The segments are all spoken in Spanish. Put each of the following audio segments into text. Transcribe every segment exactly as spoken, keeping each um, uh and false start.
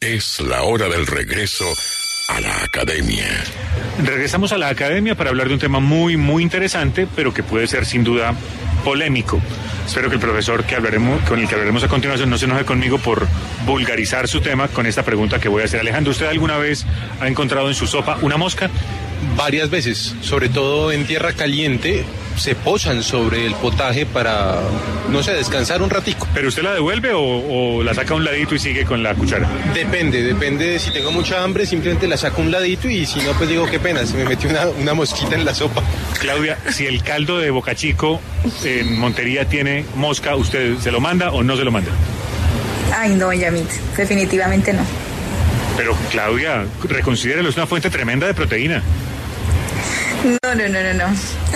Es la hora del regreso a la academia. Regresamos a la academia para hablar de un tema muy, muy interesante, pero que puede ser sin duda polémico. Espero que el profesor que hablaremos, con el que hablaremos a continuación no se enoje conmigo por vulgarizar su tema con esta pregunta que voy a hacer. Alejandro, ¿usted alguna vez ha encontrado en su sopa una mosca? Varias veces, sobre todo en tierra caliente, se posan sobre el potaje para, no sé, descansar un ratico. ¿Pero usted la devuelve o, o la saca a un ladito y sigue con la cuchara? Depende, depende de si tengo mucha hambre, simplemente la saco a un ladito y si no, pues digo, qué pena, se me metió una, una mosquita en la sopa. Claudia, si el caldo de Boca Chico en Montería tiene mosca, ¿usted se lo manda o no se lo manda? Ay, no, Yamit, definitivamente no. Pero Claudia, reconsidérelo, es una fuente tremenda de proteína. No, no, no, no, no.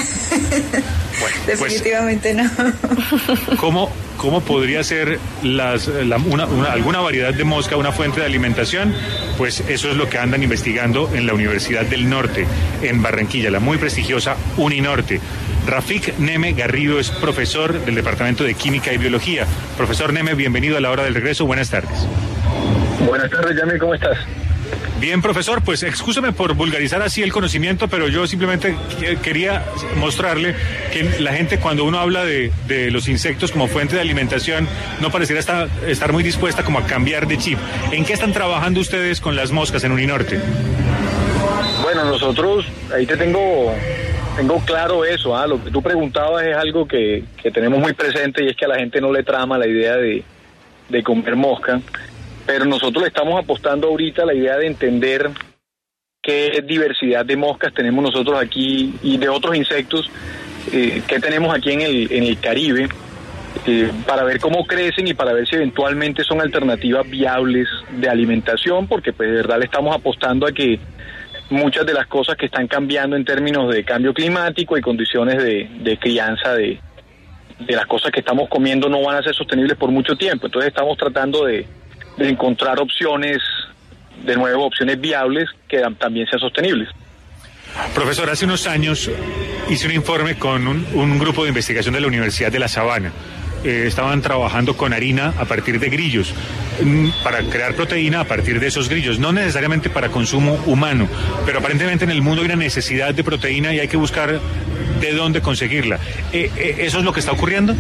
Bueno, definitivamente pues, no. ¿Cómo, cómo podría ser las, la, una, una, alguna variedad de mosca una fuente de alimentación? Pues eso es lo que andan investigando en la Universidad del Norte, en Barranquilla, la muy prestigiosa Uninorte. Rafik Neme Garrido es profesor del Departamento de Química y Biología. Profesor Neme, bienvenido a la hora del regreso. Buenas tardes. Buenas tardes, Yami, ¿cómo estás? Bien, profesor, pues excúseme por vulgarizar así el conocimiento, pero yo simplemente quería mostrarle que la gente, cuando uno habla de, de los insectos como fuente de alimentación, no pareciera estar, estar muy dispuesta como a cambiar de chip. ¿En qué están trabajando ustedes con las moscas en Uninorte? Bueno, nosotros, ahí te tengo, tengo claro eso, ¿ah? Lo que tú preguntabas es algo que, que tenemos muy presente y es que a la gente no le trama la idea de, de comer mosca. Pero nosotros le estamos apostando ahorita a la idea de entender qué diversidad de moscas tenemos nosotros aquí y de otros insectos eh, que tenemos aquí en el, en el Caribe, eh, para ver cómo crecen y para ver si eventualmente son alternativas viables de alimentación, porque pues de verdad le estamos apostando a que muchas de las cosas que están cambiando en términos de cambio climático y condiciones de, de crianza de, de las cosas que estamos comiendo no van a ser sostenibles por mucho tiempo. Entonces estamos tratando de de encontrar opciones, de nuevo, opciones viables que también sean sostenibles. Profesor, hace unos años hice un informe con un, un grupo de investigación de la Universidad de La Sabana. Eh, estaban trabajando con harina a partir de grillos, para crear proteína a partir de esos grillos, no necesariamente para consumo humano, pero aparentemente en el mundo hay una necesidad de proteína y hay que buscar de dónde conseguirla. Eh, eh, ¿Eso es lo que está ocurriendo?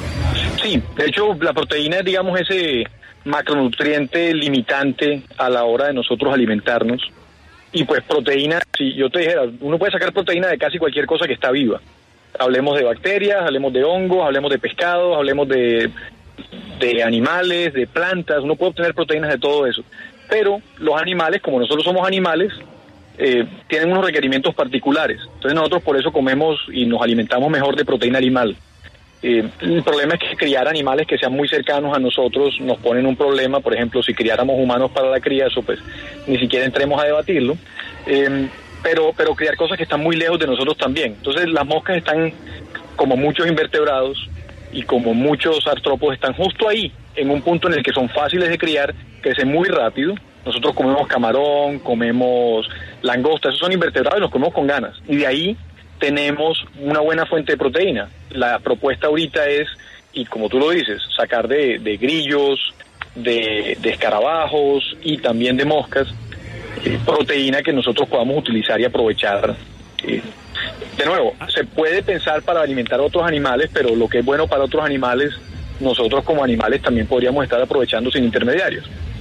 Sí, de hecho la proteína es, digamos, ese macronutriente limitante a la hora de nosotros alimentarnos. Y pues proteína, si yo te dijera, uno puede sacar proteína de casi cualquier cosa que está viva. Hablemos de bacterias, hablemos de hongos, hablemos de pescados, hablemos de, de animales, de plantas, uno puede obtener proteínas de todo eso. Pero los animales, como nosotros somos animales, eh, tienen unos requerimientos particulares. Entonces nosotros por eso comemos y nos alimentamos mejor de proteína animal. Eh, el problema es que criar animales que sean muy cercanos a nosotros nos ponen un problema. Por ejemplo, si criáramos humanos para la cría, eso pues ni siquiera entremos a debatirlo, eh, pero, pero criar cosas que están muy lejos de nosotros también. Entonces las moscas están, como muchos invertebrados y como muchos artrópodos, están justo ahí, en un punto en el que son fáciles de criar, crecen muy rápido. Nosotros comemos camarón, comemos langosta, esos son invertebrados y los comemos con ganas, y de ahí tenemos una buena fuente de proteína. La propuesta ahorita es, y como tú lo dices, sacar de, de grillos, de, de escarabajos y también de moscas, eh, proteína que nosotros podamos utilizar y aprovechar. Eh, de nuevo, se puede pensar para alimentar a otros animales, pero lo que es bueno para otros animales, nosotros como animales también podríamos estar aprovechando sin intermediarios.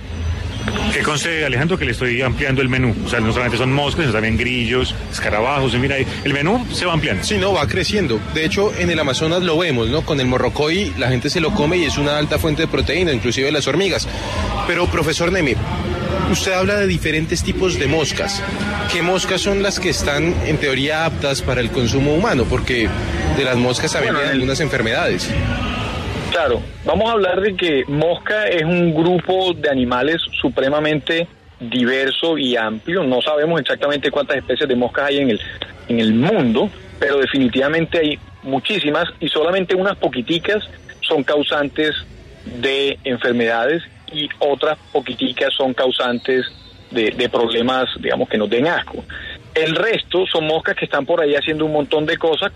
Que conste, Alejandro, que le estoy ampliando el menú. O sea, no solamente son moscas, sino también grillos, escarabajos. Y mira, el menú se va ampliando. Sí, no, va creciendo. De hecho, en el Amazonas lo vemos, ¿no? Con el morrocoy la gente se lo come y es una alta fuente de proteína, inclusive las hormigas. Pero, profesor Neme, usted habla de diferentes tipos de moscas. ¿Qué moscas son las que están, en teoría, aptas para el consumo humano? Porque de las moscas también bueno, hay algunas enfermedades. Claro, vamos a hablar de que mosca es un grupo de animales supremamente diverso y amplio. No sabemos exactamente cuántas especies de moscas hay en el, en el mundo, pero definitivamente hay muchísimas y solamente unas poquiticas son causantes de enfermedades y otras poquiticas son causantes de, de problemas, digamos, que nos den asco. El resto son moscas que están por ahí haciendo un montón de cosas, como servicios ecosistémicos, en las que están, por ejemplo, ciclando nutrientes en un bosque. Entonces,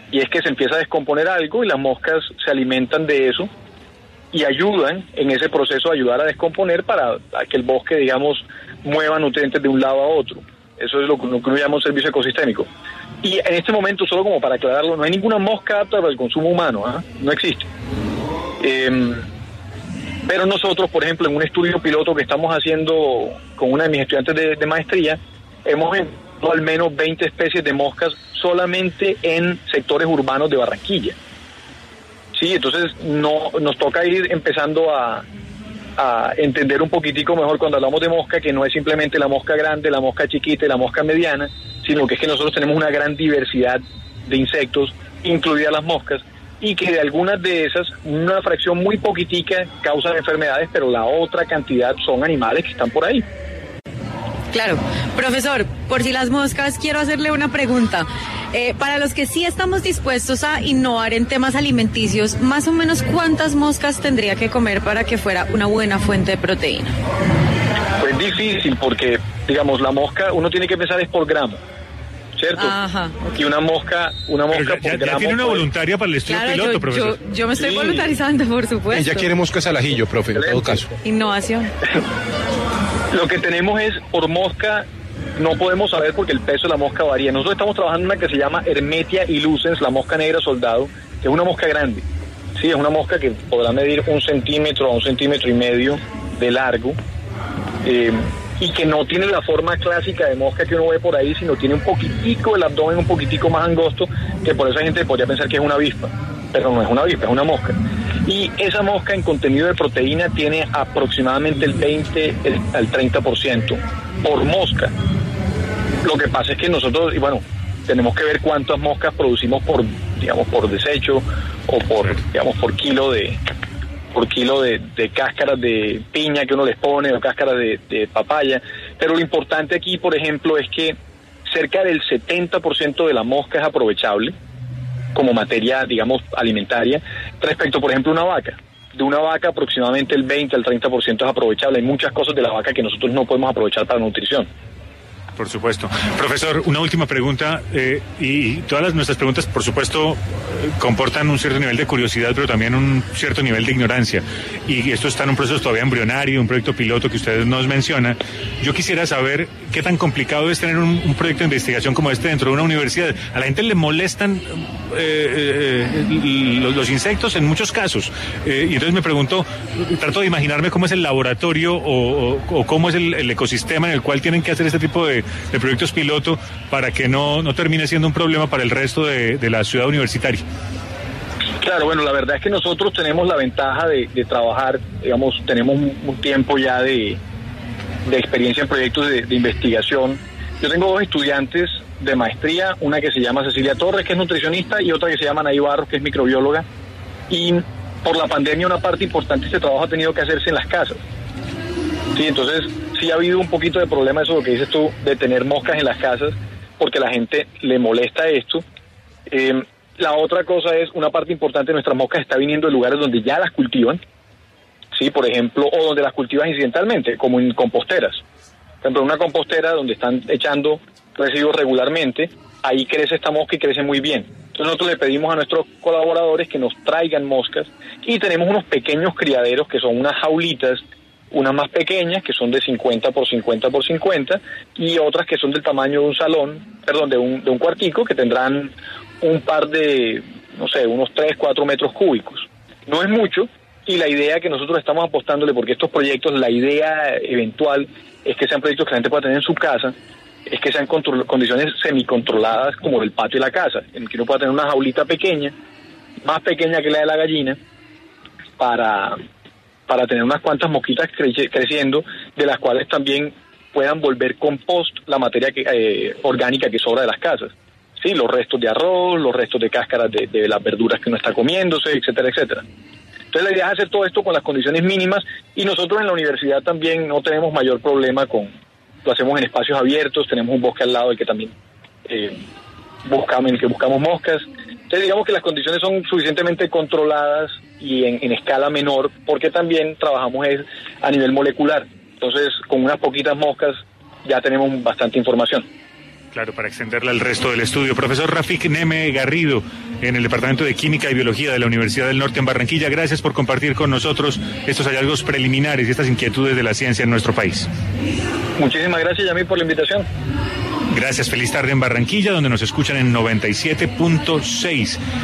y es que se empieza a descomponer algo y las moscas se alimentan de eso y ayudan en ese proceso a ayudar a descomponer para a que el bosque, digamos, mueva nutrientes de un lado a otro. Eso es lo que, lo que uno llama un servicio ecosistémico. Y en este momento, solo como para aclararlo, no hay ninguna mosca apta para el consumo humano, ¿eh? No existe. Eh, pero nosotros, por ejemplo, en un estudio piloto que estamos haciendo con una de mis estudiantes de, de maestría, hemos encontrado al menos veinte especies de moscas solamente en sectores urbanos de Barranquilla. Sí, entonces no nos toca ir empezando a, a entender un poquitico mejor cuando hablamos de mosca, que no es simplemente la mosca grande, la mosca chiquita y la mosca mediana, sino que es que nosotros tenemos una gran diversidad de insectos, incluidas las moscas, y que de algunas de esas, una fracción muy poquitica causan enfermedades, pero la otra cantidad son animales que están por ahí. Claro. Profesor, por si las moscas, quiero hacerle una pregunta. Eh, para los que sí estamos dispuestos a innovar en temas alimenticios, más o menos ¿cuántas moscas tendría que comer para que fuera una buena fuente de proteína? Pues difícil, porque, digamos, la mosca, uno tiene que pensar es por gramo, ¿cierto? Ajá, okay. Y una mosca, una mosca ya, por ya, gramo... Ya tiene una voluntaria para el estudio claro, piloto, yo, profesor. Yo, yo me estoy sí. voluntarizando, por supuesto. Ella quiere moscas al ajillo, profe, en todo caso. Innovación. Lo que tenemos es, por mosca, no podemos saber porque el peso de la mosca varía. Nosotros estamos trabajando en una que se llama Hermetia ilucens, la mosca negra soldado, que es una mosca grande. Sí, es una mosca que podrá medir un centímetro a un centímetro y medio de largo, eh, y que no tiene la forma clásica de mosca que uno ve por ahí, sino tiene un poquitico el abdomen un poquitico más angosto, que por eso la gente podría pensar que es una avispa, pero no es una avispa, es una mosca. Y esa mosca en contenido de proteína tiene aproximadamente el veinte al treinta por ciento por mosca. Lo que pasa es que nosotros, y bueno, tenemos que ver cuántas moscas producimos por, digamos, por desecho o por, digamos, por kilo de por kilo de, de cáscaras de piña que uno les pone o cáscaras de, de papaya. Pero lo importante aquí, por ejemplo, es que cerca del setenta por ciento de la mosca es aprovechable como materia, digamos, alimentaria, respecto, por ejemplo, a una vaca. De una vaca aproximadamente el veinte al treinta por ciento es aprovechable. Hay muchas cosas de la vaca que nosotros no podemos aprovechar para nutrición. Por supuesto. Profesor, una última pregunta, eh, y todas las, nuestras preguntas, por supuesto, eh, comportan un cierto nivel de curiosidad, pero también un cierto nivel de ignorancia. Y esto está en un proceso todavía embrionario, un proyecto piloto que ustedes nos mencionan. Yo quisiera saber qué tan complicado es tener un, un proyecto de investigación como este dentro de una universidad. A la gente le molestan eh, eh, los, los insectos en muchos casos. Eh, y entonces me pregunto, trato de imaginarme cómo es el laboratorio o, o, o cómo es el, el ecosistema en el cual tienen que hacer este tipo de de proyectos piloto para que no, no termine siendo un problema para el resto de, de la ciudad universitaria. Claro, bueno, la verdad es que nosotros tenemos la ventaja de, de trabajar, digamos, tenemos un, un tiempo ya de, de experiencia en proyectos de, de investigación. Yo tengo dos estudiantes de maestría, una que se llama Cecilia Torres, que es nutricionista, y otra que se llama Anaí Barros, que es microbióloga. Y por la pandemia una parte importante de este trabajo ha tenido que hacerse en las casas. Sí, entonces sí ha habido un poquito de problema, eso lo que dices tú, de tener moscas en las casas, porque a la gente le molesta esto. Eh, la otra cosa es, una parte importante de nuestras moscas está viniendo de lugares donde ya las cultivan, sí, por ejemplo, o donde las cultivan incidentalmente, como en composteras. Por ejemplo, en una compostera donde están echando residuos regularmente, ahí crece esta mosca y crece muy bien. Entonces nosotros le pedimos a nuestros colaboradores que nos traigan moscas, y tenemos unos pequeños criaderos que son unas jaulitas, unas más pequeñas que son de cincuenta por cincuenta por cincuenta y otras que son del tamaño de un salón, perdón, de un, de un cuartico, que tendrán un par de, no sé, unos tres, cuatro metros cúbicos. No es mucho, y la idea que nosotros estamos apostándole, porque estos proyectos, la idea eventual es que sean proyectos que la gente pueda tener en su casa, es que sean control, condiciones semicontroladas como el patio de la casa, en el que uno pueda tener una jaulita pequeña, más pequeña que la de la gallina, para... para tener unas cuantas mosquitas cre- creciendo, de las cuales también puedan volver compost la materia que, eh, orgánica que sobra de las casas. Sí, los restos de arroz, los restos de cáscaras de, de las verduras que uno está comiéndose, etcétera, etcétera. Entonces la idea es hacer todo esto con las condiciones mínimas, y nosotros en la universidad también no tenemos mayor problema con, lo hacemos en espacios abiertos, tenemos un bosque al lado del que también eh, buscamos, en el que buscamos moscas. Entonces digamos que las condiciones son suficientemente controladas y en, en escala menor, porque también trabajamos es a nivel molecular. Entonces con unas poquitas moscas ya tenemos bastante información. Claro, para extenderla al resto del estudio. Profesor Rafik Neme Garrido, en el Departamento de Química y Biología de la Universidad del Norte en Barranquilla, gracias por compartir con nosotros estos hallazgos preliminares y estas inquietudes de la ciencia en nuestro país. Muchísimas gracias, Yamil, por la invitación. Gracias, feliz tarde en Barranquilla, donde nos escuchan en noventa y siete punto seis.